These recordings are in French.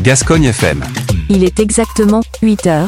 Gascogne FM. Il est exactement 8h.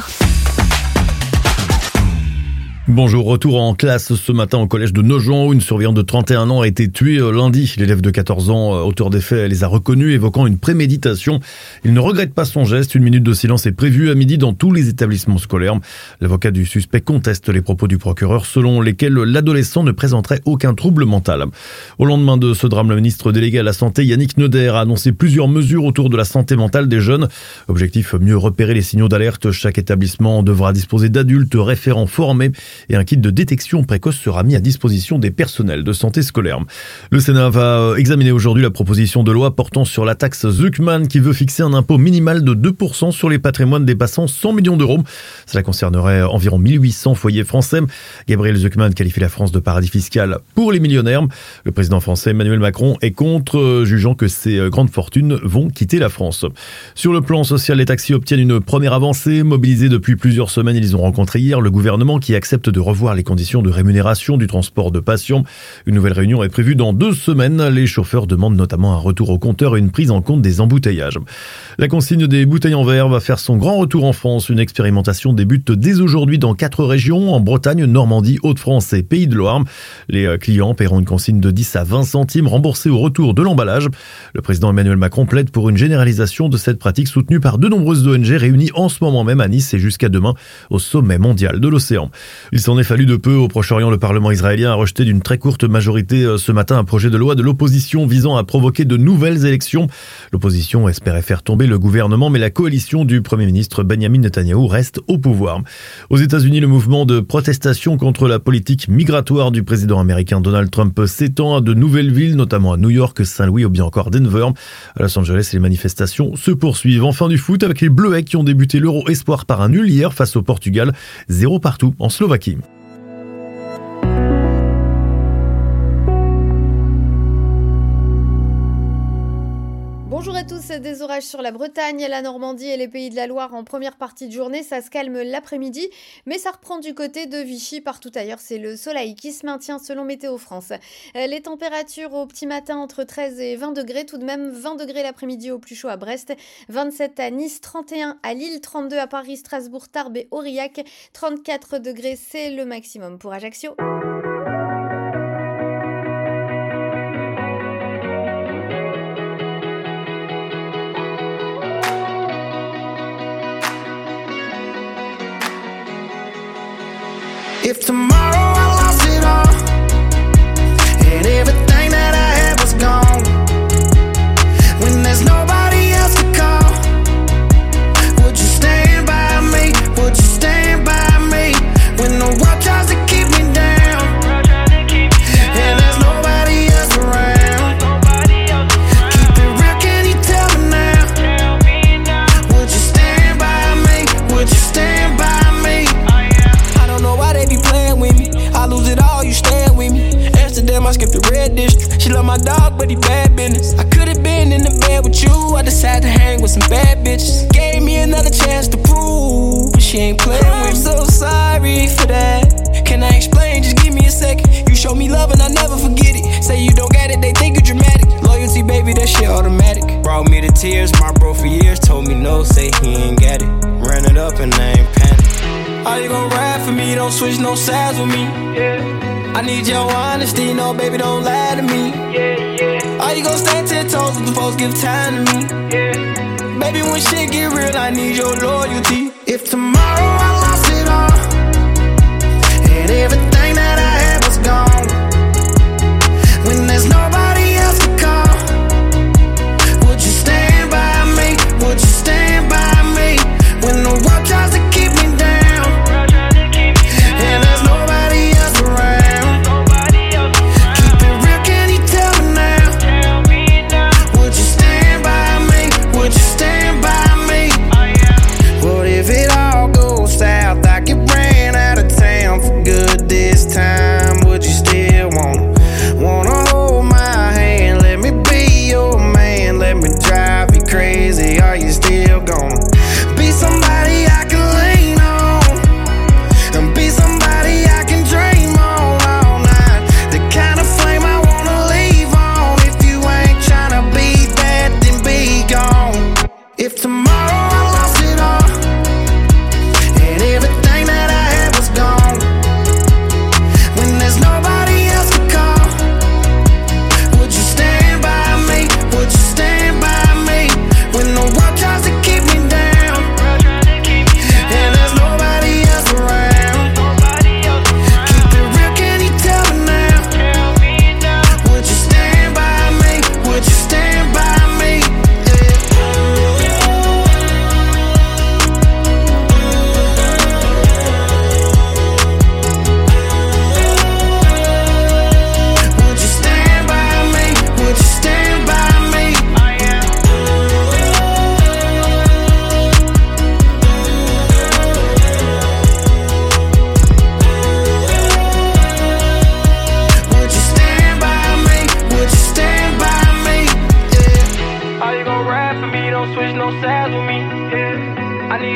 Bonjour, retour en classe ce matin au collège de Nogent où une surveillante de 31 ans a été tuée lundi. L'élève de 14 ans, auteur des faits, les a reconnus, évoquant une préméditation. Il ne regrette pas son geste. Une minute de silence est prévue à midi dans tous les établissements scolaires. L'avocat du suspect conteste les propos du procureur selon lesquels l'adolescent ne présenterait aucun trouble mental. Au lendemain de ce drame, le ministre délégué à la Santé, Yannick Neuder, a annoncé plusieurs mesures autour de la santé mentale des jeunes. Objectif, mieux repérer les signaux d'alerte. Chaque établissement devra disposer d'adultes référents formés et un kit de détection précoce sera mis à disposition des personnels de santé scolaire. Le Sénat va examiner aujourd'hui la proposition de loi portant sur la taxe Zuckman qui veut fixer un impôt minimal de 2% sur les patrimoines dépassant 100 millions d'euros. Cela concernerait environ 1800 foyers français. Gabriel Zuckman qualifie la France de paradis fiscal pour les millionnaires. Le président français Emmanuel Macron est contre, jugeant que ces grandes fortunes vont quitter la France. Sur le plan social, les taxis obtiennent une première avancée. Mobilisés depuis plusieurs semaines, ils ont rencontré hier le gouvernement qui accepte de revoir les conditions de rémunération du transport de patients. Une nouvelle réunion est prévue dans 2 semaines. Les chauffeurs demandent notamment un retour au compteur et une prise en compte des embouteillages. La consigne des bouteilles en verre va faire son grand retour en France. Une expérimentation débute dès aujourd'hui dans 4 régions, en Bretagne, Normandie, Hauts-de-France et Pays de Loire. Les clients paieront une consigne de 10 à 20 centimes remboursée au retour de l'emballage. Le président Emmanuel Macron plaide pour une généralisation de cette pratique soutenue par de nombreuses ONG réunies en ce moment même à Nice et jusqu'à demain au sommet mondial de l'océan. Il s'en est fallu de peu au Proche-Orient. Le Parlement israélien a rejeté d'une très courte majorité ce matin un projet de loi de l'opposition visant à provoquer de nouvelles élections. L'opposition espérait faire tomber le gouvernement, mais la coalition du Premier ministre Benjamin Netanyahou reste au pouvoir. Aux États-Unis, le mouvement de protestation contre la politique migratoire du président américain Donald Trump s'étend à de nouvelles villes, notamment à New York, Saint-Louis ou bien encore Denver. À Los Angeles, les manifestations se poursuivent. Enfin du foot avec les Bleuets qui ont débuté l'Euro Espoir par un nul hier face au Portugal, 0 partout en Slovaquie. Bonjour à tous, des orages sur la Bretagne, la Normandie et les Pays de la Loire en première partie de journée, ça se calme l'après-midi, mais ça reprend du côté de Vichy, partout ailleurs c'est le soleil qui se maintient selon Météo France. Les températures au petit matin entre 13 et 20 degrés, tout de même 20 degrés l'après-midi au plus chaud à Brest, 27 à Nice, 31 à Lille, 32 à Paris, Strasbourg, Tarbes et Aurillac, 34 degrés c'est le maximum pour Ajaccio. If tomorrow I lost it all and everything that I had was gone, when there's nobody else to call, would you stand by me? Would you stand by me when the world tries to keep me down and there's nobody else around? Keep it real, can you tell me now? Would you stand by me? Would you stand by me? I don't know why they be playing with me. I lose it all, you staying with me. Amsterdam, I skipped the red district. She love my dog, but he bad business. I could've been in the bed with you. I decided to hang with some bad bitches. Gave me another chance to prove, but she ain't playing with me. I'm so sorry for that. Can I explain? Just give me a second. You show me love and I never forget it. Say you don't get it, they think you're dramatic. Loyalty, baby, that shit automatic. Brought me to tears, my bro for years told me no, say he ain't got it. Ran it up and I ain't panic. Are you gon' ride for me? Don't switch no sides with me. I need your honesty, no baby, don't lie to me. Are you gon' stand 10 toes if the folks give time to me? Baby, when shit get real, I need your loyalty. If tomorrow I lost it all and everything that I had was gone, when there's nobody else to call, would you stand by me? Would you stand by me when the world tries to keep me down? If it all goes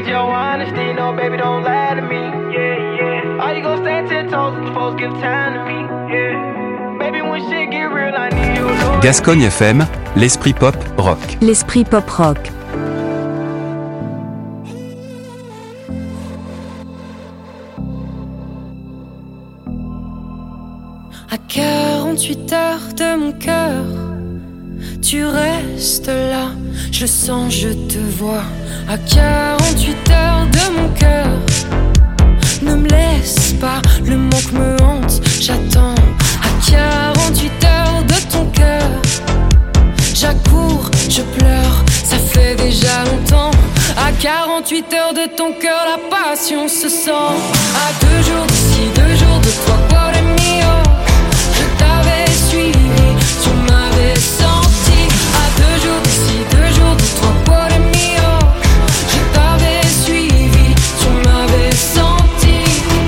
need your honesty, no baby, don't lie to me. Yeah, yeah. Are you gon' stand 10 toes if the folks give time to me? Yeah. Baby, when shit get real, I need you to know. Gascogne FM, l'esprit pop rock. L'esprit pop rock. À 48 heures de mon cœur, tu restes là, je sens, je te vois. À 48 heures de mon cœur, ne me laisse pas, le manque me hante, j'attends. À 48 heures de ton cœur, j'accours, je pleure, ça fait déjà longtemps. À 48 heures de ton cœur, la passion se sent. À 2 jours d'ici, 2 jours de toi, cuore mio. Je t'avais suivi, tu m'avais senti. À 2 jours d'ici, 2 jours de toi, cuore mio. Je t'avais suivi, tu m'avais senti.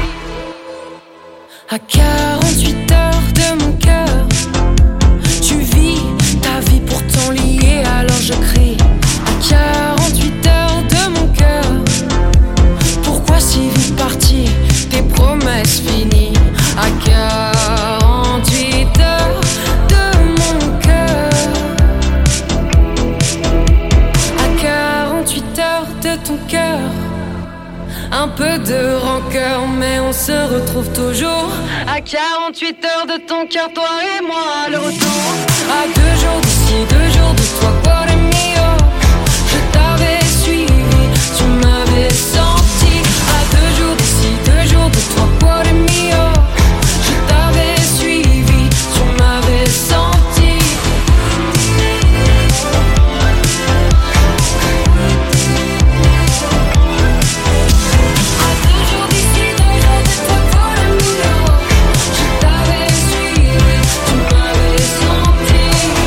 À 48 heures de mon cœur, tu vis ta vie pourtant liée, alors je crie. À 48 heures de mon cœur, pourquoi si vite parti, tes promesses finies. À 48 heures de mon cœur, à 48 heures de ton cœur, un peu de rancœur, mais on se retrouve toujours. À 48 heures de ton cœur, toi et moi, le retour. À 2 jours d'ici, 2 jours de toi, cuore mio. Je t'avais suivi, tu m'avais senti. À 2 jours d'ici, 2 jours de toi, cuore mio. Je t'avais suivi, tu m'avais senti. À 2 jours d'ici, 2 jours de toi, cuore mio. Je t'avais suivi, tu m'avais senti.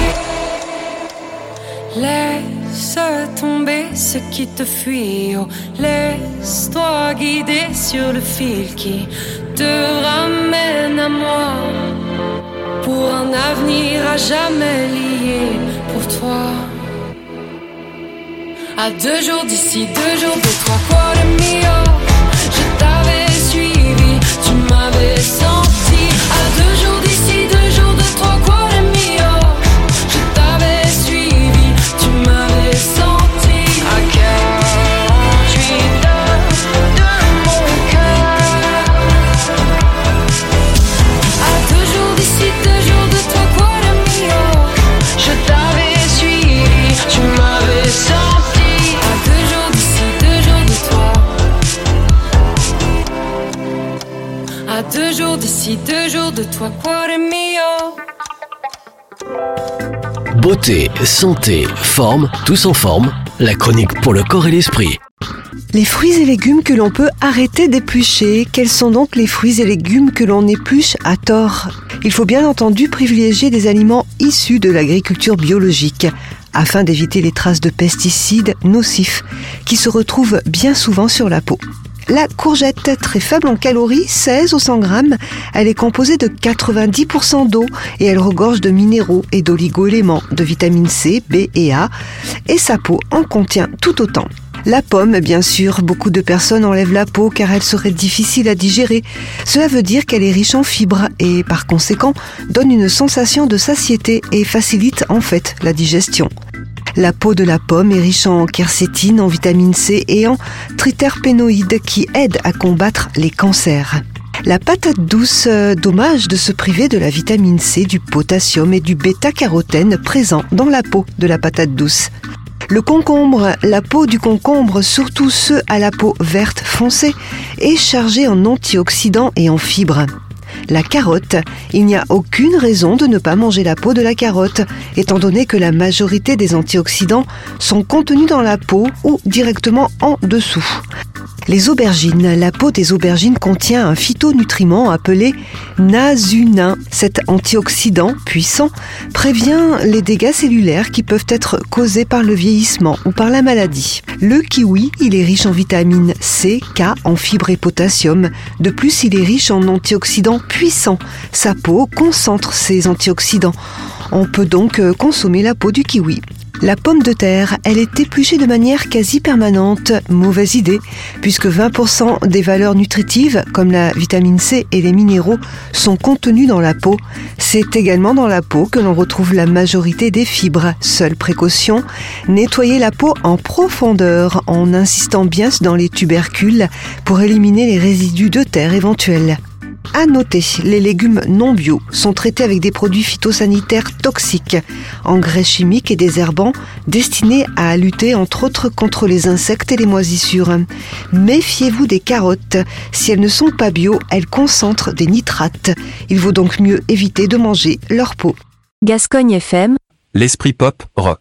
Laisse tomber ce qui te fuit, oh. Laisse-toi guider sur le fil qui te ramène à moi, pour un avenir à jamais lié pour toi. À 2 jours d'ici, 2 jours de toi, cuore mio. Je t'avais suivi, tu m'avais senti. À 2 jours d'ici, 2 jours de toi, cuore mio. Je t'avais suivi, tu m'avais senti. À 48 heures de mon cœur, à 2 jours d'ici, 2 jours de toi, cuore mio. Je t'avais suivi, tu m'avais senti. À 2 jours d'ici, 2 jours de toi. À 2 jours d'ici, 2 jours de toi, cuore mio. Beauté, santé, forme, tous en forme, la chronique pour le corps et l'esprit. Les fruits et légumes que l'on peut arrêter d'éplucher, quels sont donc les fruits et légumes que l'on épluche à tort ? Il faut bien entendu privilégier des aliments issus de l'agriculture biologique, afin d'éviter les traces de pesticides nocifs qui se retrouvent bien souvent sur la peau. La courgette, très faible en calories, 16 au 100 grammes, elle est composée de 90% d'eau et elle regorge de minéraux et d'oligo-éléments, de vitamines C, B et A, et sa peau en contient tout autant. La pomme, bien sûr, beaucoup de personnes enlèvent la peau car elle serait difficile à digérer. Cela veut dire qu'elle est riche en fibres et par conséquent donne une sensation de satiété et facilite en fait la digestion. La peau de la pomme est riche en quercétine, en vitamine C et en triterpénoïdes qui aident à combattre les cancers. La patate douce, dommage de se priver de la vitamine C, du potassium et du bêta-carotène présents dans la peau de la patate douce. Le concombre, la peau du concombre, surtout ceux à la peau verte foncée, est chargée en antioxydants et en fibres. La carotte, il n'y a aucune raison de ne pas manger la peau de la carotte, étant donné que la majorité des antioxydants sont contenus dans la peau ou directement en dessous. Les aubergines, la peau des aubergines contient un phytonutriment appelé nasunin. Cet antioxydant puissant prévient les dégâts cellulaires qui peuvent être causés par le vieillissement ou par la maladie. Le kiwi, il est riche en vitamines C, K, en fibres et potassium. De plus, il est riche en antioxydants puissants. Sa peau concentre ces antioxydants. On peut donc consommer la peau du kiwi. La pomme de terre, elle est épluchée de manière quasi permanente. Mauvaise idée, puisque 20% des valeurs nutritives, comme la vitamine C et les minéraux, sont contenus dans la peau. C'est également dans la peau que l'on retrouve la majorité des fibres. Seule précaution, nettoyer la peau en profondeur, en insistant bien dans les tubercules pour éliminer les résidus de terre éventuels. À noter, les légumes non bio sont traités avec des produits phytosanitaires toxiques, engrais chimiques et désherbants destinés à lutter entre autres contre les insectes et les moisissures. Méfiez-vous des carottes. Si elles ne sont pas bio, elles concentrent des nitrates. Il vaut donc mieux éviter de manger leur peau. Gascogne FM. L'esprit pop rock.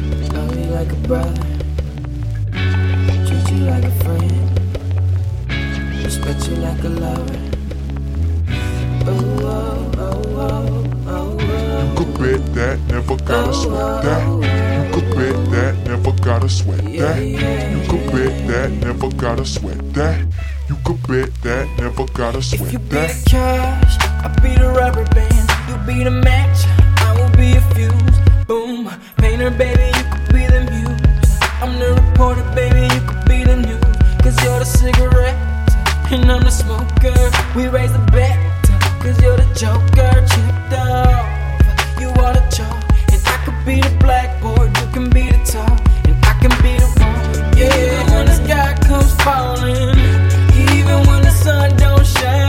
That, never gotta sweat that. You could bet that, never gotta sweat that. You could bet that, never gotta sweat that. You could bet that, never gotta sweat that. If you be the cash, I'll be the rubber band. You be the match, I will be a fuse. Boom, painter baby, you could be the muse. I'm the reporter baby, you could be the news. Cause you're the cigarette, and I'm the smoker. We raise the bet, cause you're the joker. Chipped off, you are the chalk, and I could be the blackboard, you can be the top, and I can be the one. Yeah, when the sky comes falling, even when the sun don't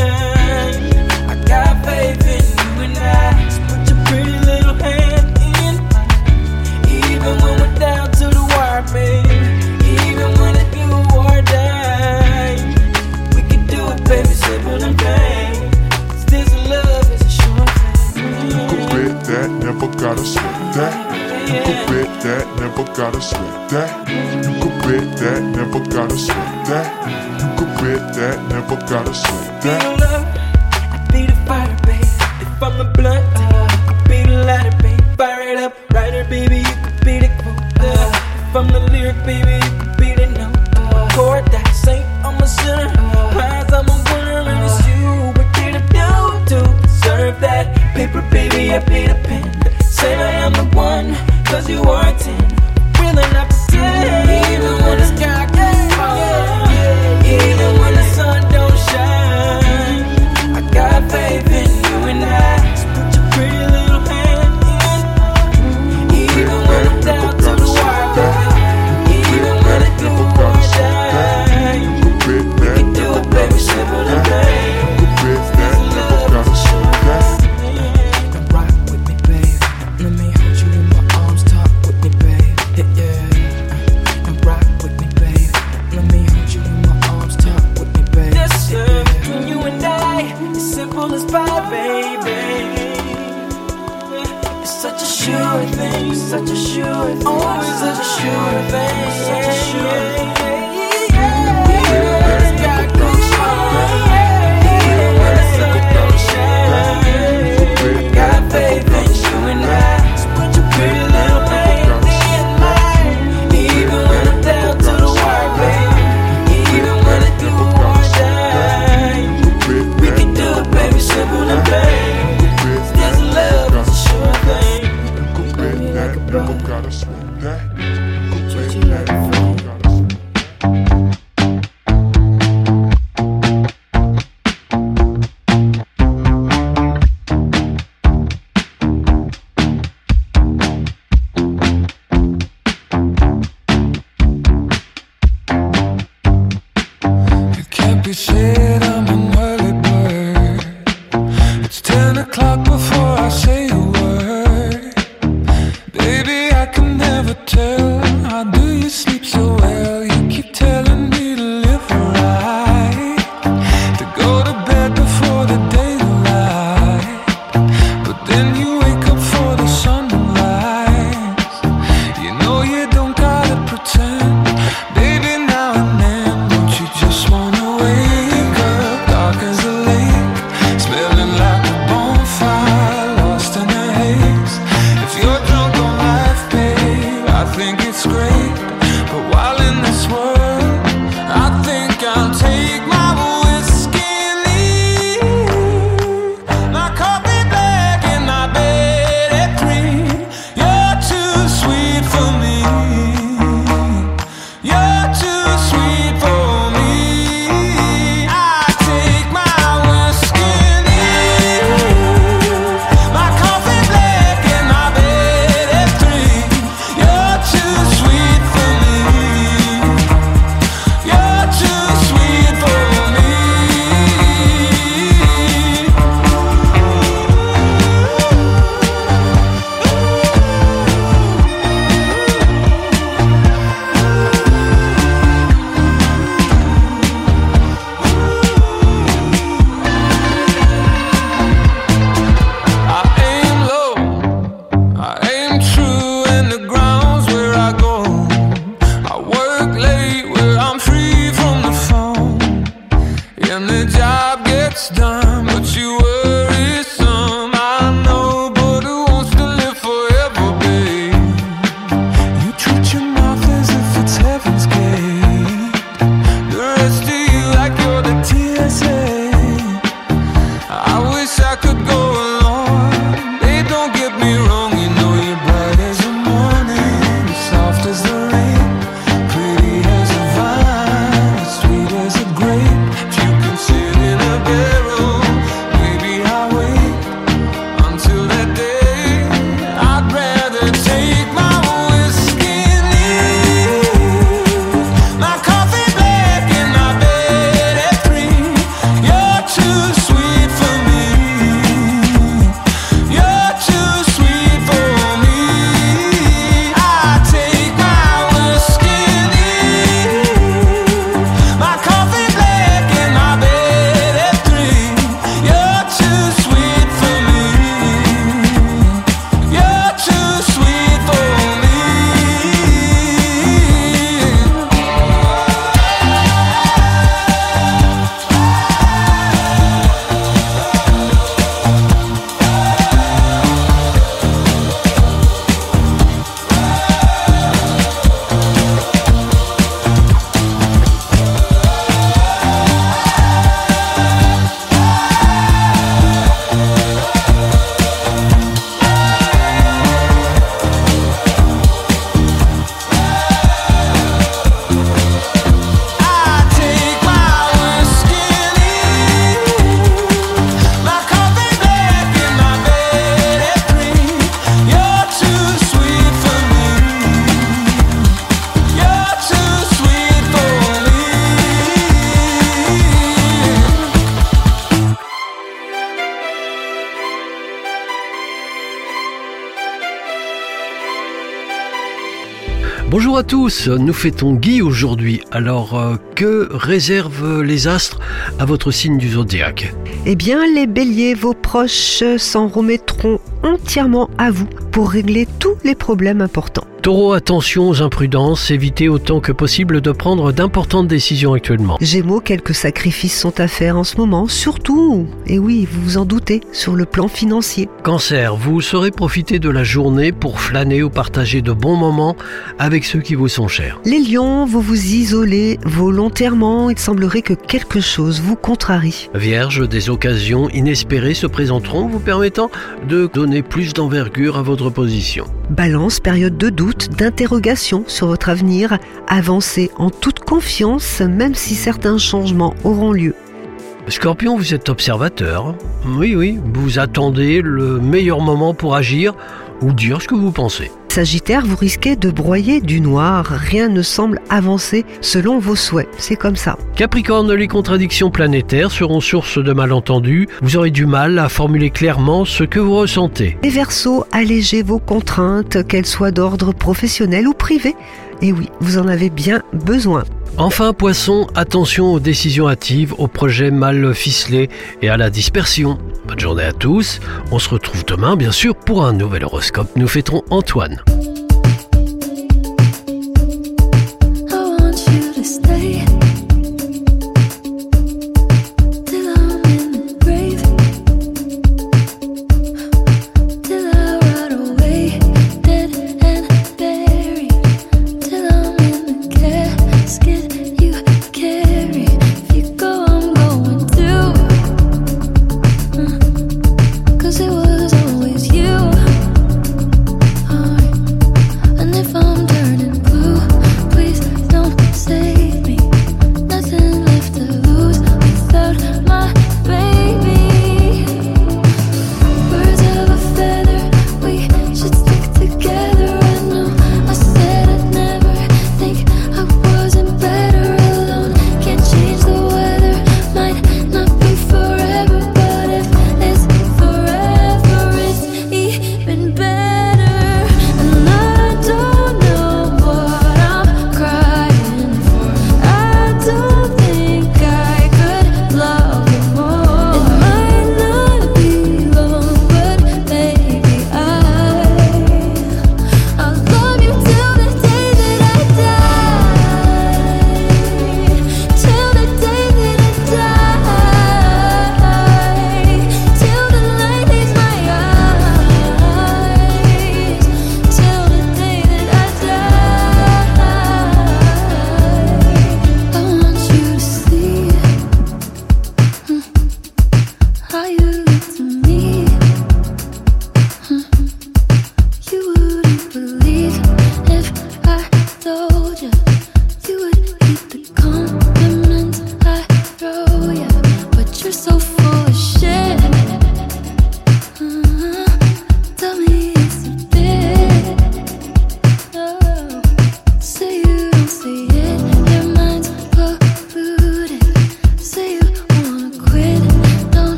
shine, I got faith in you and I. So put your pretty little hand in mine, even when we're down to the wire, baby. Even when it's do or die, we can do it, baby, simple and plain. 'Cause this love is a short thing. You could bet that, never gotta sweat that. You could bet that, never gotta sweat that. You could bet that, never gotta sweat that. You could bet that, never gotta sweat Be the that. love, I be the fighter, baby. If I'm a blunt, I could be the lighter, baby. Fire it up, writer, baby, you could be the quote. If I'm the lyric, baby, you could be the note. Chord that saint, I'm a sinner. Prize, I'm a winner, and it's you. What did I do to deserve that? Paper, baby, I be the pen. Say I am the one, 'cause you are a 10. Willing not pretend, even when the sky gets falling, even when the sun don't shine. I got faith in you and I. So put your pretty little hand in mine, even when I'm down to the wire, baby. Even when I do or die, we can do it, baby, simple and plain. This love is a short thing. Now rock with me, babe. Let me hold you in my arms, talk with me, babe. Yeah. Now rock with me, babe. Let me hold you in my arms, talk with me, babe. This love between you and I is simple as pie, baby. It's such a sure thing, such a sure thing, always such a sure thing, such a sure thing. Even when the sky goes falling, even when the sun don't shine, I got faith in you and I. So put your pretty little hand in mine, even when I'm down to the wire, baby. Even when I do or die, we can do it, baby, simple and plain. This love is a sure thing. You could bet that, never gotta sweat that. You could bet that, never gotta sweat that. It can't be said I'm an early bird. It's 10 o'clock before I say a word. Baby, I can never tell. How do you sleep so well? You keep telling me to live right, to go to bed before the daylight. But then you wake up for the sunrise. You know you don't gotta pretend. Baby, now and then, don't you just wanna wake up dark as a lake, smelling like a bonfire, lost in the haze. If you're drunk on life, babe, I think it's great. But while in this world, I think I'll take my whiskey and leave my coffee black and my bed at 3. You're too sweet for Bonjour à tous, nous fêtons Guy aujourd'hui. Alors, que réservent les astres à votre signe du zodiaque ? Eh bien, les béliers, vos proches s'en remettront entièrement à vous pour régler tous les problèmes importants. Taureau, attention aux imprudences, évitez autant que possible de prendre d'importantes décisions actuellement. Gémeaux, quelques sacrifices sont à faire en ce moment, surtout, et oui, vous vous en doutez, sur le plan financier. Cancer, vous saurez profiter de la journée pour flâner ou partager de bons moments avec ceux qui vous sont chers. Les lions, vous vous isolez volontairement, il semblerait que quelque chose vous contrarie. Vierge, des occasions inespérées se présenteront vous permettant de donner plus d'envergure à votre position. Balance, période de doute, d'interrogation sur votre avenir, avancez en toute confiance même si certains changements auront lieu. Scorpion, vous êtes observateur. Oui, vous attendez le meilleur moment pour agir ou dire ce que vous pensez. Sagittaire, vous risquez de broyer du noir, rien ne semble avancer selon vos souhaits, c'est comme ça. Capricorne, les contradictions planétaires seront source de malentendus, vous aurez du mal à formuler clairement ce que vous ressentez. Les Verseaux, allégez vos contraintes, qu'elles soient d'ordre professionnel ou privé, et oui, vous en avez bien besoin. Enfin, Poisson, attention aux décisions hâtives, aux projets mal ficelés et à la dispersion. Bonne journée à tous, on se retrouve demain bien sûr pour un nouvel horoscope. Nous fêterons Antoine.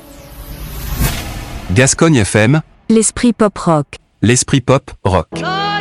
Gascogne FM, L'esprit pop rock. l'esprit pop rock. Oh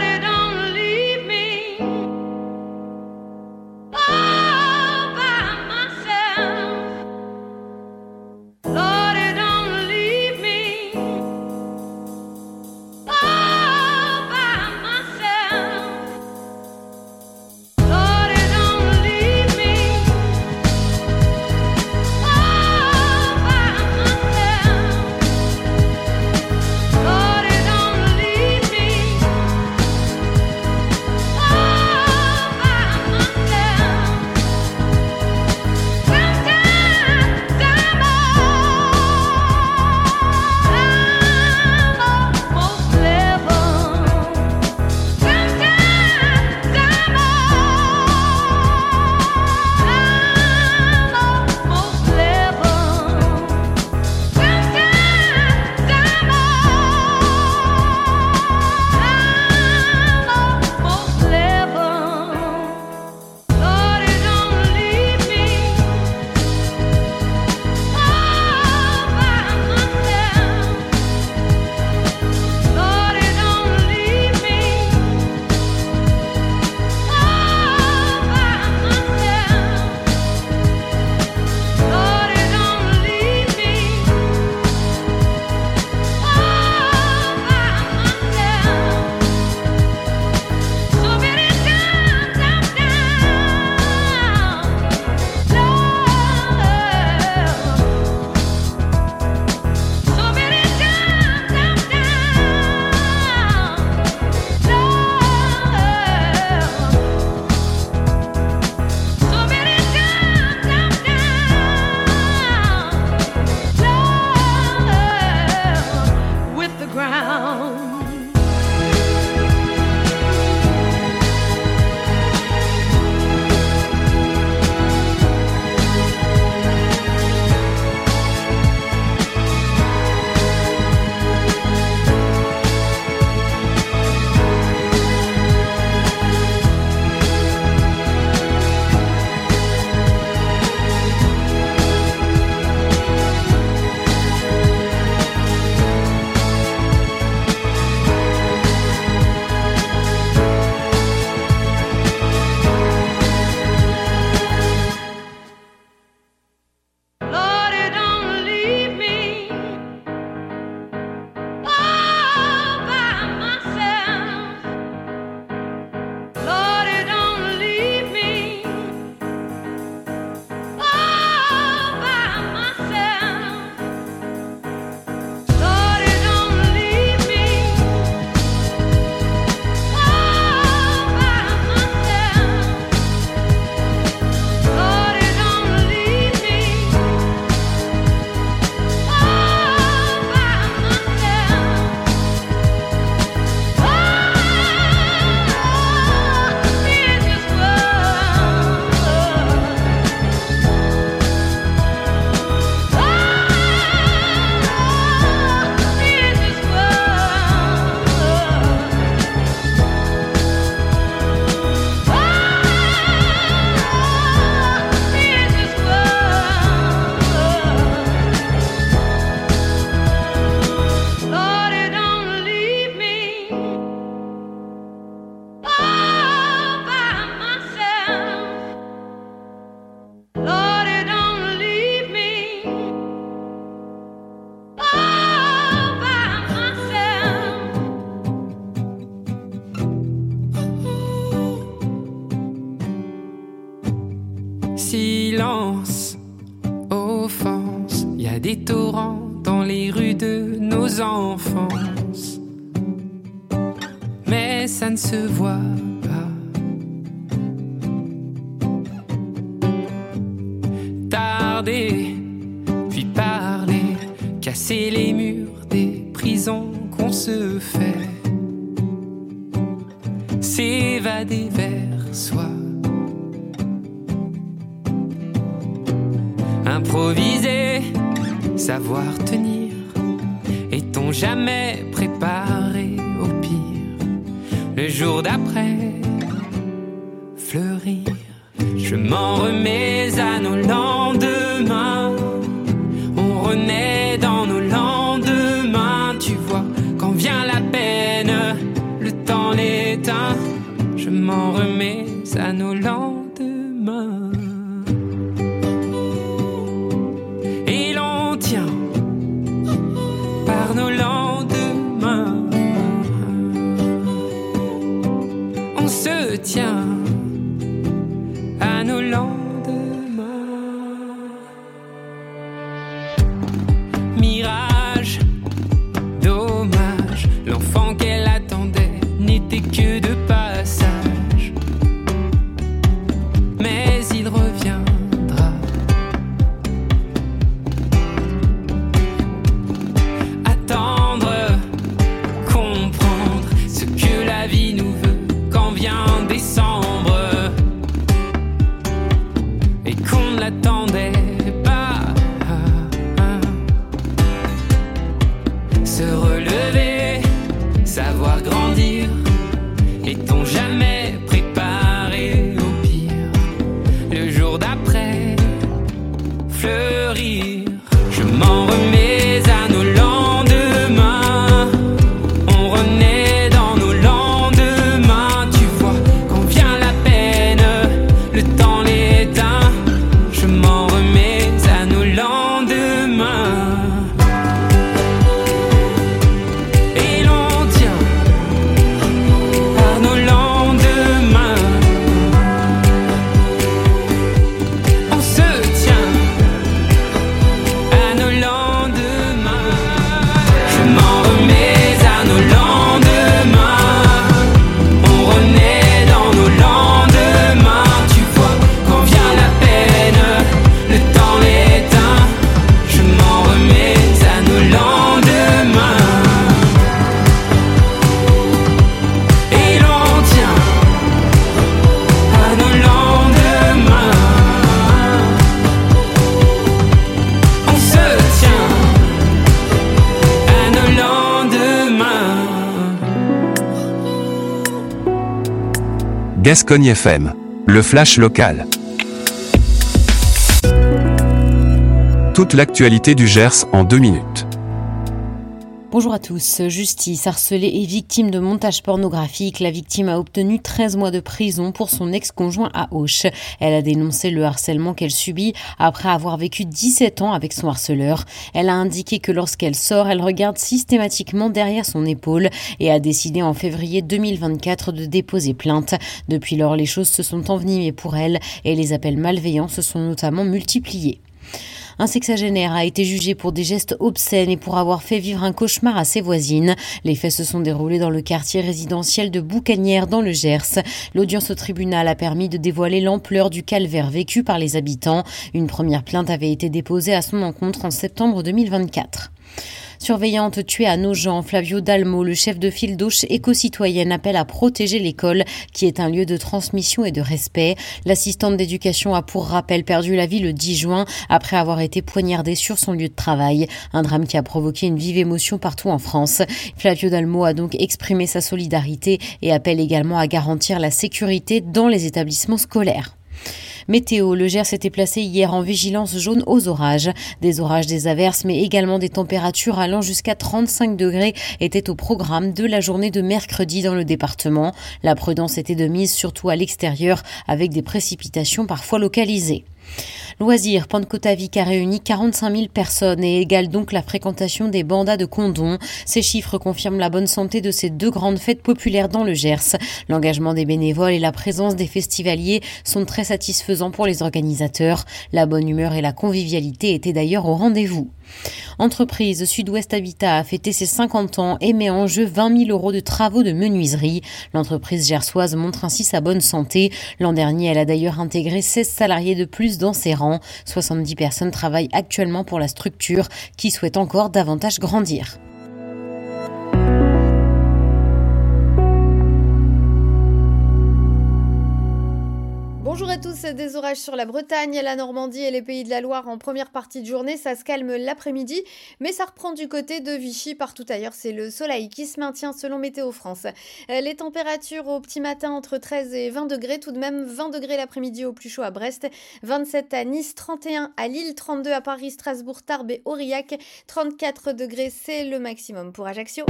Silence, offense, y a des torrents dans les rues de nos enfances, mais ça ne se voit pas. Tarder, puis parler, casser les murs des prisons qu'on se fait, s'évader vers soi. Improviser, savoir tenir, est-on jamais préparé au pire? Le jour d'après, fleurir, je m'en remets à nos lendemains. On renaît dans nos lendemains, tu vois, quand vient la peine, le temps l'éteint. Je m'en remets à nos lendemains. Nos lendemains, on se tient à nos lendemains. Mirage, dommage, l'enfant qu'elle attendait n'était que de passage, mais il Gascogne FM. Le flash local. Toute l'actualité du Gers en 2 minutes. Bonjour à tous. Justice, harcelée et victime de montage pornographique, la victime a obtenu 13 mois de prison pour son ex-conjoint à Auch. Elle a dénoncé le harcèlement qu'elle subit après avoir vécu 17 ans avec son harceleur. Elle a indiqué que lorsqu'elle sort, elle regarde systématiquement derrière son épaule et a décidé en février 2024 de déposer plainte. Depuis lors, les choses se sont envenimées pour elle et les appels malveillants se sont notamment multipliés. Un sexagénaire a été jugé pour des gestes obscènes et pour avoir fait vivre un cauchemar à ses voisines. Les faits se sont déroulés dans le quartier résidentiel de Boucanière dans le Gers. L'audience au tribunal a permis de dévoiler l'ampleur du calvaire vécu par les habitants. Une première plainte avait été déposée à son encontre en septembre 2024. Surveillante tuée à Nogent, Flavio Dalmo, le chef de file d'Auch éco-citoyenne, appelle à protéger l'école, qui est un lieu de transmission et de respect. L'assistante d'éducation a pour rappel perdu la vie le 10 juin après avoir été poignardée sur son lieu de travail. Un drame qui a provoqué une vive émotion partout en France. Flavio Dalmo a donc exprimé sa solidarité et appelle également à garantir la sécurité dans les établissements scolaires. Météo, le Gers s'était placé hier en vigilance jaune aux orages. Des orages, des averses, mais également des températures allant jusqu'à 35 degrés étaient au programme de la journée de mercredi dans le département. La prudence était de mise surtout à l'extérieur avec des précipitations parfois localisées. Loisirs, Pentecôte-Avic a réuni 45 000 personnes et égale donc la fréquentation des bandas de Condom. Ces chiffres confirment la bonne santé de ces 2 grandes fêtes populaires dans le Gers. L'engagement des bénévoles et la présence des festivaliers sont très satisfaisants pour les organisateurs. La bonne humeur et la convivialité étaient d'ailleurs au rendez-vous. Entreprise, Sud-Ouest Habitat a fêté ses 50 ans et met en jeu 20 000 € de travaux de menuiserie. L'entreprise gersoise montre ainsi sa bonne santé. L'an dernier, elle a d'ailleurs intégré 16 salariés de plus dans ses rangs. 70 personnes travaillent actuellement pour la structure qui souhaite encore davantage grandir. Bonjour à tous, des orages sur la Bretagne, la Normandie et les Pays de la Loire en première partie de journée, ça se calme l'après-midi, mais ça reprend du côté de Vichy, partout ailleurs, c'est le soleil qui se maintient selon Météo France. Les températures au petit matin entre 13 et 20 degrés, tout de même 20 degrés l'après-midi au plus chaud à Brest, 27 à Nice, 31 à Lille, 32 à Paris, Strasbourg, Tarbes et Aurillac, 34 degrés c'est le maximum pour Ajaccio.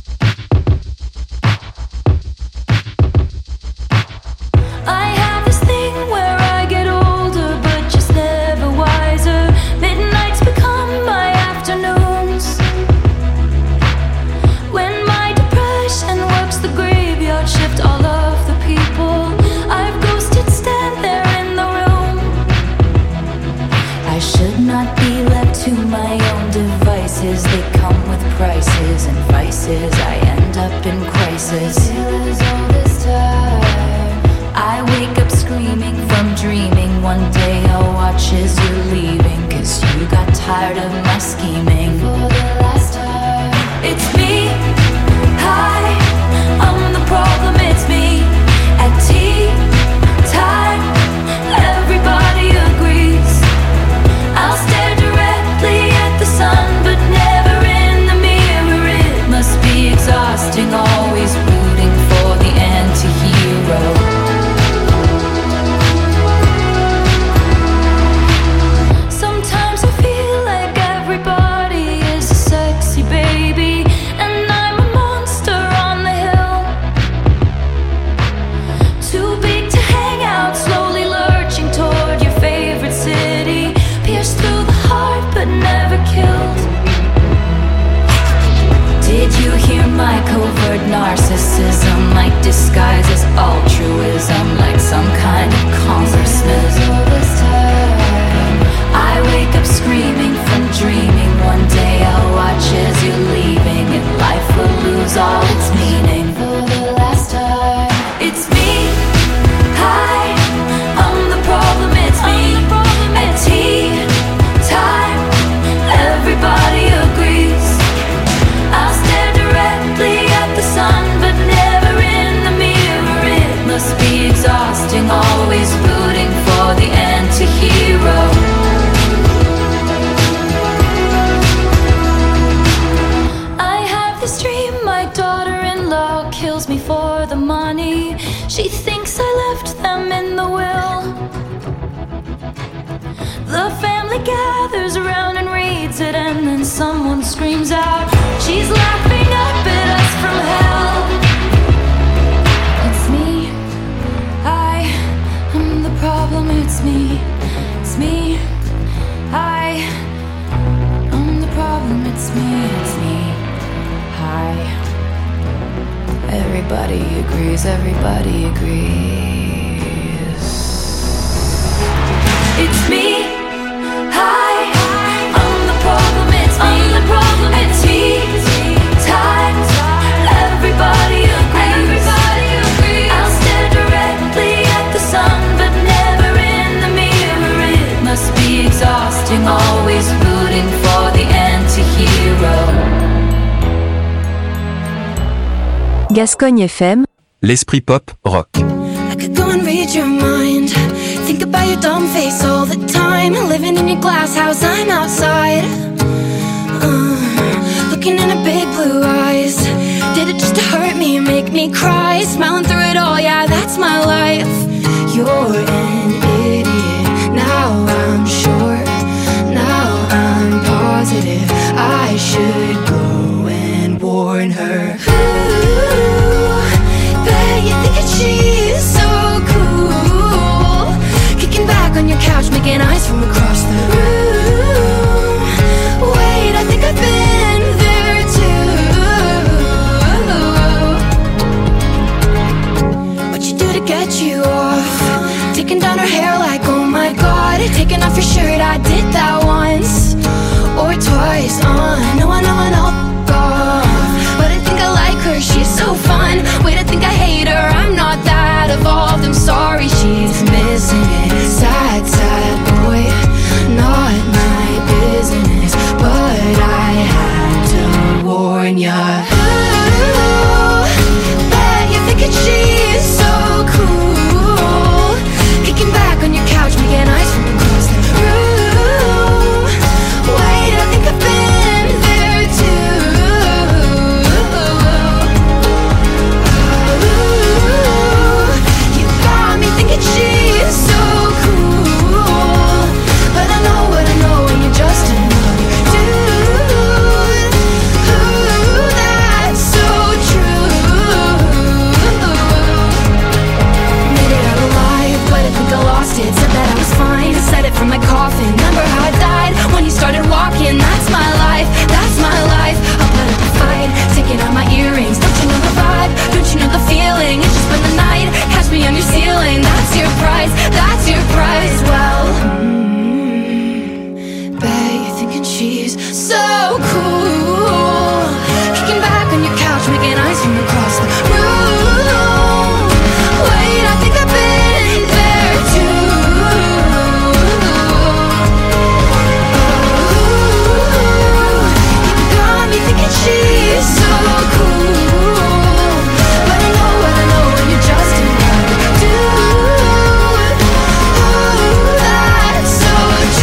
Where I get older, but just never wiser. Midnights become my afternoons. When my depression works the graveyard shift, all of the people I've ghosted stand there in the room. I should not be left to my own devices. They come with prices and vices. I end up in crisis. All this time I wake up screaming from dreaming. One day I'll watch as you're leaving, 'cause you got tired of my scheming. For the last time, it's me. Hi, I'm the problem, it's me. At tea time, everybody agrees. I'll stare directly at the sun, but never in the mirror. It must be exhausting, always rooting for the anti-hero. My covert narcissism, like disguises altruism, like some kind of congressman. All this time, I wake up screaming from dreaming. One day I'll watch as you're leaving, and life will lose all its meaning. For the last time, it's me. Hi, I'm the problem, it's me. At tea time, everybody agrees. I'll stare directly at the sun, but never in the mirror. my daughter-in-law kills me for the money. She thinks I left them in the will. The family gathers around and reads it, and then someone screams out, she's laughing up at us from hell. It's me, I am the problem, it's me, it's me, I am the problem, it's me, hi. Everybody agrees, everybody agrees. It's me, hi, I'm the problem, it's me, I'm the problem, it's me, tight, everybody agrees, I'll stare directly at the sun, but never in the mirror. It must be exhausting, always rooting for the anti-hero. Gascogne FM. L'esprit pop rock. I could go and read your mind. Think about your dumb face all the time. Living in your glass house, I'm outside. Looking in her big blue eyes. Did it just to hurt me and make me cry? Smiling through it all, yeah, that's my life. You're an idiot. Now I'm sure. Now I'm positive. I should go and warn her. You think that she's so cool, kicking back on your couch, making eyes from across the room. Wait, I think I've been there too. What you do to get you off? Taking down her hair like, oh my god. Taking off your shirt, I did that once or twice. I know, but I think I like her, she's so fun. Wait, I think I hate her, I'm not that evolved. I'm sorry, she's missing it. Sad, sad boy, not my business, but I had to warn ya. Ooh, bet you're thinking she's so cool, kicking back on your couch, making eyes from across the room. Wait, I think I've been there too. She's so cool, but I know what I know, and you're just another dude. Ooh, that's so true. Made it out alive, but I think I lost it. Said that I was fine, I said it from my coffin. Remember how I died when you started walking? That's my life, that's my life. I'll put up a fight, taking out my earrings. Don't you know the vibe? Don't you know the feeling? It's just been the night, catch me on your ceiling. That's your prize, that's your prize. Well, bet you're thinking she's so cool, kicking back on your couch, making eyes from across the room. Wait, I think I've been there too. You got me thinking she's so cool, but I know what I know, and you're just another dude. Oh, that's so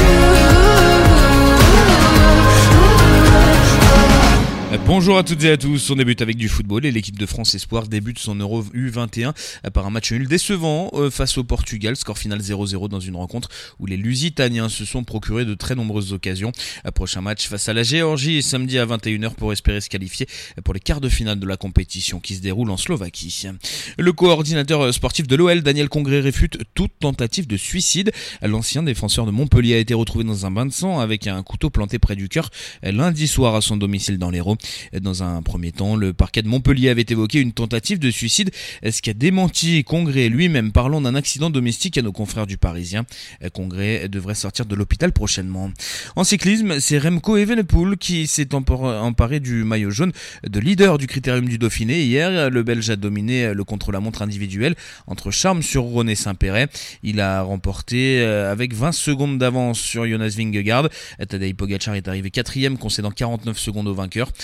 true. Bonjour à toutes et à tous, on débute avec du football et l'équipe de France Espoir débute son Euro U21 par un match nul décevant face au Portugal, score final 0-0 dans une rencontre où les Lusitaniens se sont procurés de très nombreuses occasions. Prochain match face à la Géorgie samedi à 21h pour espérer se qualifier pour les quarts de finale de la compétition qui se déroule en Slovaquie. Le coordinateur sportif de l'OL, Daniel Congré, réfute toute tentative de suicide. L'ancien défenseur de Montpellier a été retrouvé dans un bain de sang avec un couteau planté près du cœur lundi soir à son domicile dans l'Hérault. Dans un premier temps, le parquet de Montpellier avait évoqué une tentative de suicide, ce qui a démenti Congré lui-même, parlant d'un accident domestique à nos confrères du Parisien. Congré devrait sortir de l'hôpital prochainement. En cyclisme, c'est Remco Evenepoel qui s'est emparé du maillot jaune de leader du Critérium du Dauphiné. Hier, le Belge a dominé le contre-la-montre individuel entre Charmes-sur-Rhône et Saint-Péret. Il a remporté avec 20 secondes d'avance sur Jonas Vingegaard. Tadej Pogacar est arrivé 4e, concédant 49 secondes au vainqueur.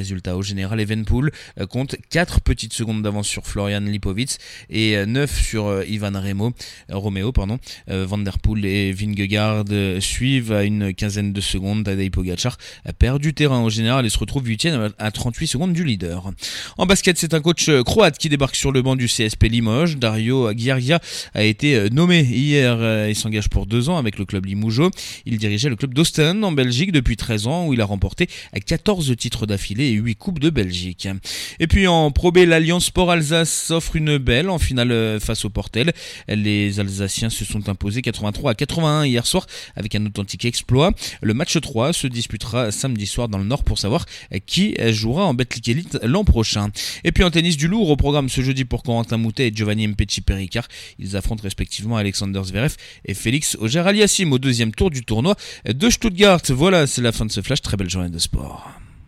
Résultat, au général, Evenepoel compte 4 petites secondes d'avance sur Florian Lipovitz et 9 sur Ivan Romeo. Van der Poel et Vingegaard suivent à une quinzaine de secondes. Tadej Pogačar perd du terrain au général et se retrouve 8e à 38 secondes du leader. En basket, c'est un coach croate qui débarque sur le banc du CSP Limoges. Dario Ghiaria a été nommé hier et s'engage pour 2 ans avec le club Limougeau. Il dirigeait le club d'Ostend en Belgique depuis 13 ans où il a remporté 14 titres d'affilée et 8 coupes de Belgique. Et puis en Pro B, l'Alliance Sport Alsace s'offre une belle en finale face au Portel. Les Alsaciens se sont imposés 83-81 hier soir avec un authentique exploit. Le match 3 se disputera samedi soir dans le Nord pour savoir qui jouera en Betclic Elite l'an prochain. Et puis en tennis, du lourd au programme ce jeudi pour Corentin Moutet et Giovanni Mpetshi-Perricard. Ils affrontent respectivement Alexander Zverev et Félix Auger-Aliassime au 2e tour du tournoi de Stuttgart. Voilà, c'est la fin de ce flash. Très belle journée de sport.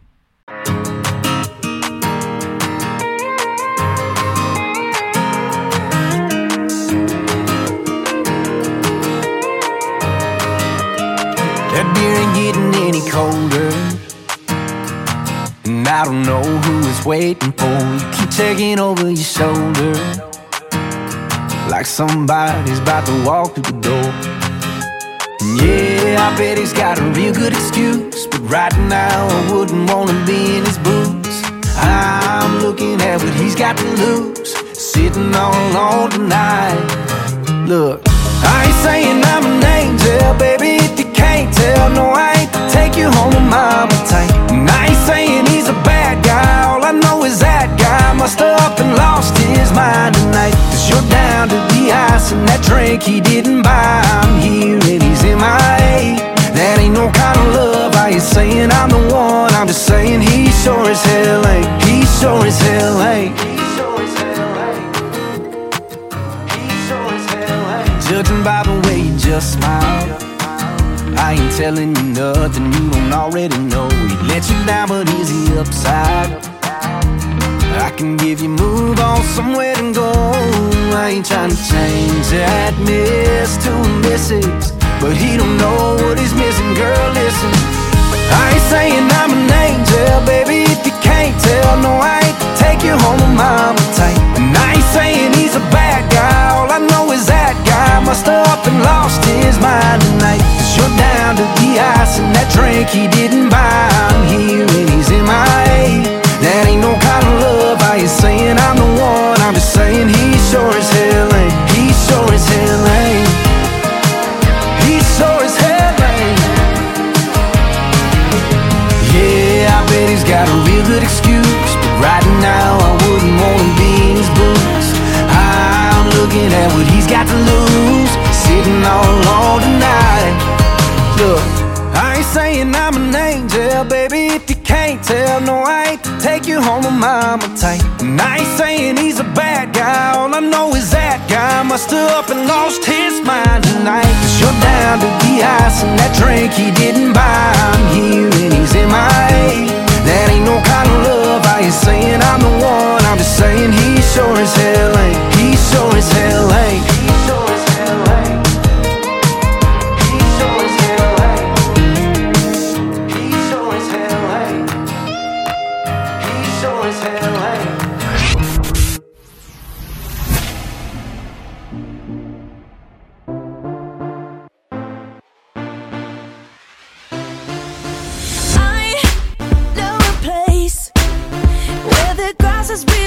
That beer ain't getting any colder, and I don't know who it's waiting for. You keep checking over your shoulder, like somebody's about to walk through the door. And yeah, I bet he's got a real good excuse, but right now I wouldn't wanna be in his boots. I'm looking at what he's got to lose, sitting all alone tonight. Look, I ain't saying I'm an angel, baby, if you can't tell. No, I ain't to take you home with mama tight. And I ain't saying he's a bad guy, all I know is that guy must have up and lost his mind tonight. Cause you're down to the ice and that drink he didn't buy. I'm here and he's MIA. That ain't no kind of love, I ain't saying I'm the one, I'm just saying he sure as hell ain't. He sure as hell ain't. Judging by the way you just smiled, I ain't telling you nothing you don't already know. He let you down, but is he upside? I can give you move on somewhere to go. I ain't trying to change that miss to a misses, but he don't know what he's missing, girl, listen. I ain't saying I'm an angel, baby, if you can't tell. No, I ain't to take you home with mama tight. And I ain't saying he's a bad guy, all I know is that guy must have up and lost his mind tonight. Cause you're down to the ice and that drink he didn't buy. I'm here and he's MIA. That ain't no kind of love, I ain't saying I'm the one, I'm just saying he sure as hell ain't. He sure as hell ain't. He sure as hell ain't. Yeah, I bet he's got a real good excuse, but right now I wouldn't wanna be in his boots. I'm looking at what he's got to lose, sitting all alone tonight. Look, I ain't saying I'm an angel, baby, if you can't tell. No, I ain't to take you home with mama tight. And I ain't saying he's a bad guy, all I know is that guy must have up and lost his mind tonight. Cause you're down to the ice and that drink he didn't buy. I'm here and he's MIA. That ain't no kind of love, I ain't saying I'm the one, I'm just saying he sure as hell ain't. He sure as hell ain't. He sure as hell ain't. He sure as hell ain't. He sure as hell ain't. He sure as hell ain't. I know a place where the grass is real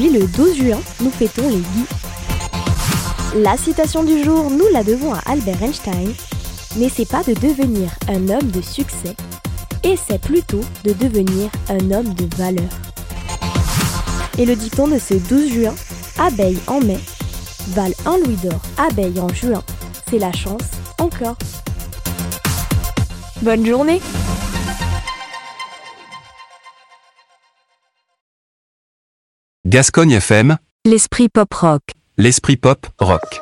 Aujourd'hui, le 12 juin, nous fêtons les Guy. La citation du jour, nous la devons à Albert Einstein. N'essaie pas de devenir un homme de succès, essaie plutôt de devenir un homme de valeur. Et le dicton de ce 12 juin, abeille en mai, valent 1 louis d'or, abeille en juin, c'est la chance encore. Bonne journée! Gascogne FM, l'esprit pop rock. l'esprit pop rock.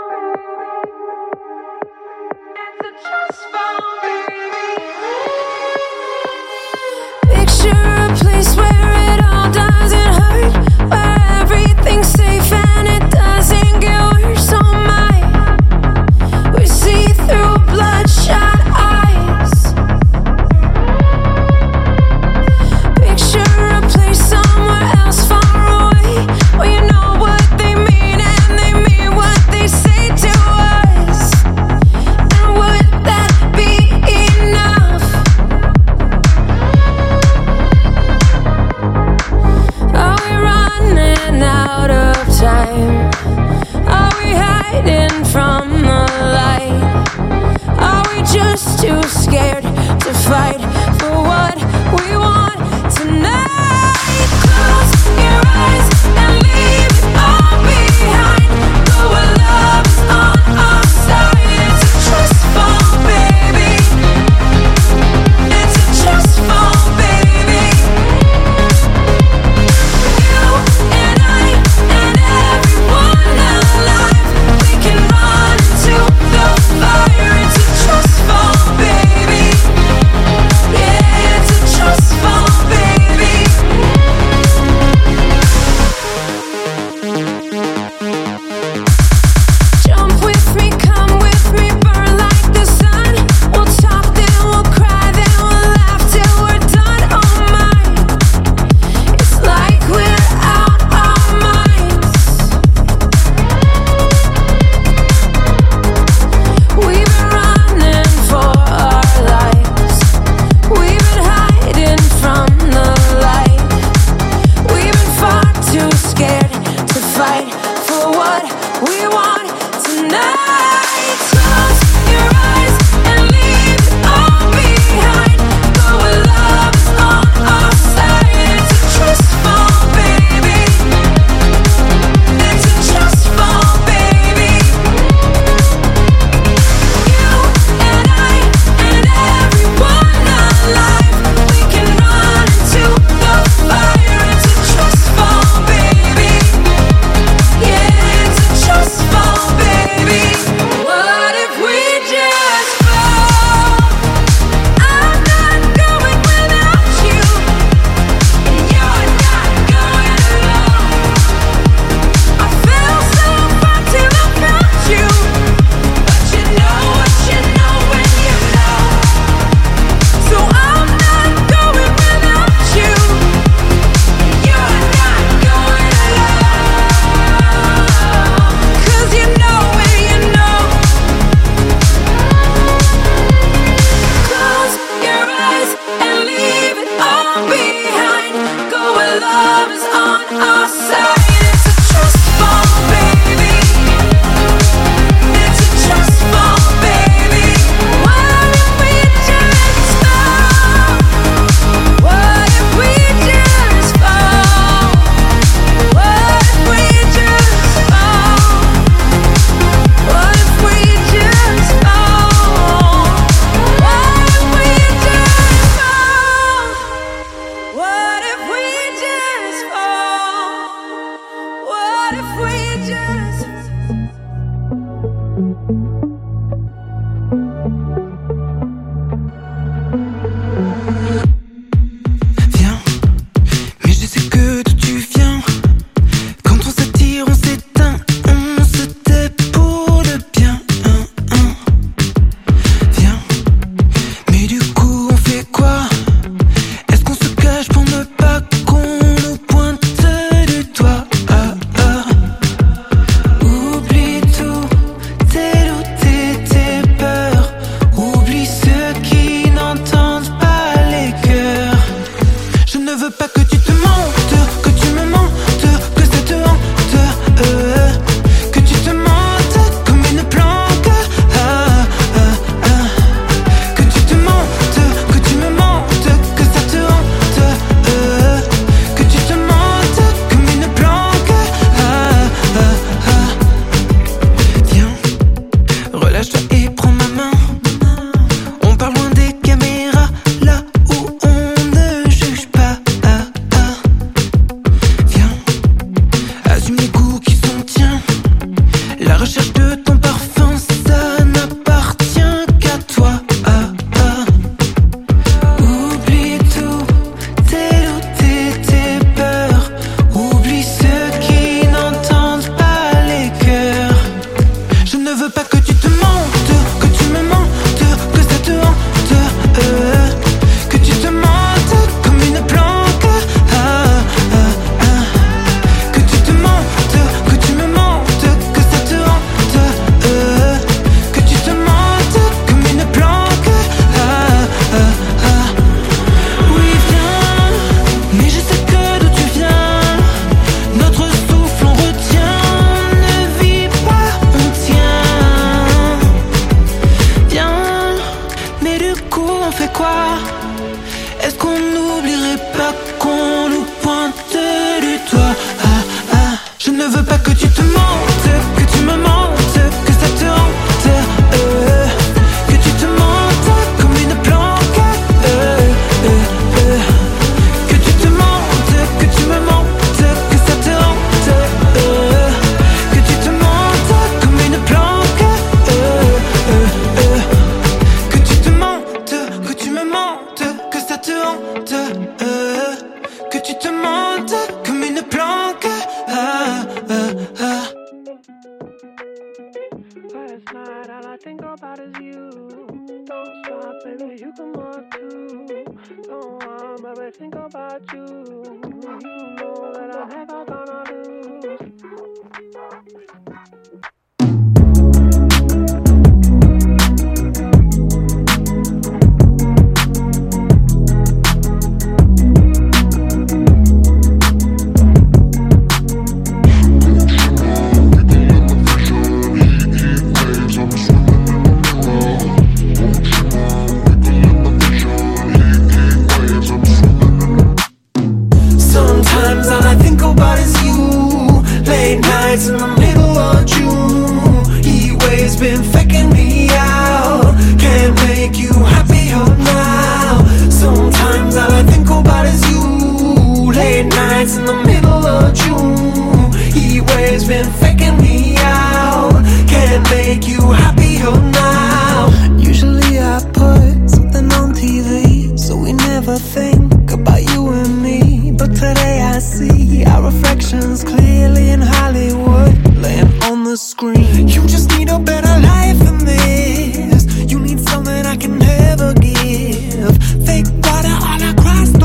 Picture a place where it all doesn't hurt, where everything's safe and it doesn't get worse. Oh my, we see through bloodshot eyes. Picture a place somewhere else far away, where you know what they mean and they mean what they say to us. And would that be enough? Are we running out of time? Are we hiding from the light? Are we just too scared to fight for what we want tonight? Close your eyes and leave it all behind. Go where love is on our side. It's a trust fall, baby. It's a trust fall, baby. You and I and everyone alive, we can run into the fire. It's a trust fall, baby. ne veux pas que tu te mentes, que tu me mentes, que ça te hante, que tu te mentes comme une planque, que tu te mentes, que tu me mentes, que ça te hante, que tu te mentes comme une planque, oui viens, mais je sais que d'où tu viens, notre souffle on retient, ne vis pas, on tient, viens, mais du coup on fait quoi? Est-ce qu'on n'oublierait pas qu'on nous pointe du doigt? Je ne veux pas que tu te mentes, que tu me mentes, que ça te hante, que tu te mentes comme une planque, que tu te mentes, que tu me mentes, que ça te hante, que tu te mentes comme une planque, que tu te mentes, que tu me mentes, que ça te hante, que tu te mentes comme une planque. Last night all I think about is you. Don't stop, baby, you can walk too. Don't want, baby, think about you. You know that I'm never gonna lose. Sometimes all I think about is you. Late nights in the middle of June. Heat waves been faking me out. Can't make you happier now. Sometimes all I think about is you. Late nights in the middle of June. Heat waves been faking me out. Can't make you happier now. Usually I put something on TV, so we never think about you and me. But today I see our reflections clearly in Hollywood, laying on the screen. You just need a better life than this. You need something I can never give. Fake water all across the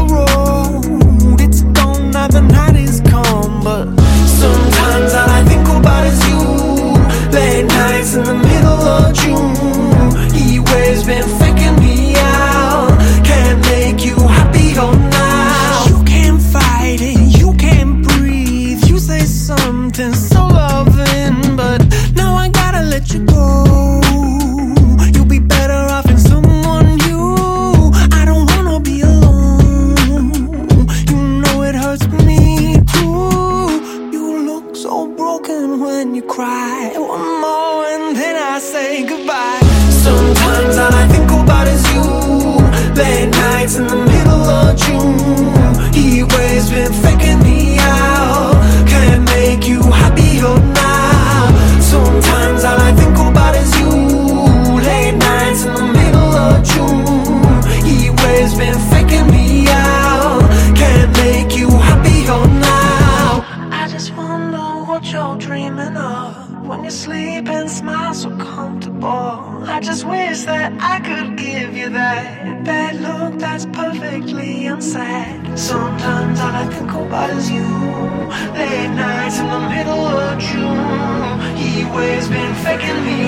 road. It's gone now, the night is come. But sometimes all I think about is you. Late nights in the middle of June. Heat waves been faking me out. Can't make you happier now. You can't fight it, you can't breathe. You say something so loving, but now I gotta let you go. You'll be better off in someone new. I don't wanna be alone. You know it hurts me too. You look so broken when you cry. One more and then I say goodbye. Sometimes all I think about is you. Late nights in the middle of June. Heat waves been faking me out. Can't make you happier now. Sometimes all I think about is you. Late nights in the middle of June. Heat waves been faking me out. Can't make you happier now. I just wonder what you're dreaming of when you sleep and smile so comfortable. I just wish that I could give you that look that's perfectly unsaid. Sometimes all I think about is you. Late nights in the middle of June. Heat waves been faking me